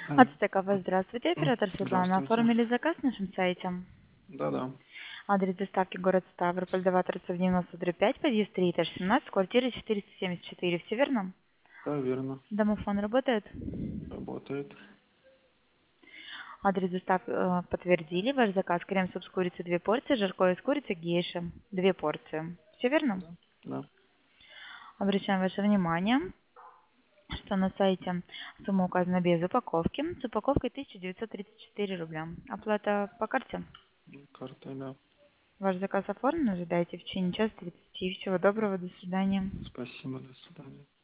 Алло. Ацтекова, здравствуйте, оператор Светлана. Здравствуйте. Оформили заказ на нашем сайте. Да-да. Адрес доставки город Ставрополь, 2 торцев 90/5, подъезд 3, этаж 17, квартира 474. Все верно? Да, верно. Домофон работает? Работает. Адрес доставки подтвердили. Ваш заказ: крем-суп с курицей 2 порции, жаркое из курицы гейша 2 порции. Все верно? Да. Да. Обращаем ваше внимание, что на сайте сумма указана без упаковки. С упаковкой 1934 рубля. Оплата по карте. Карта, да. Ваш заказ оформлен, ожидайте в течение часа 30. Всего доброго, до свидания. Спасибо, до свидания.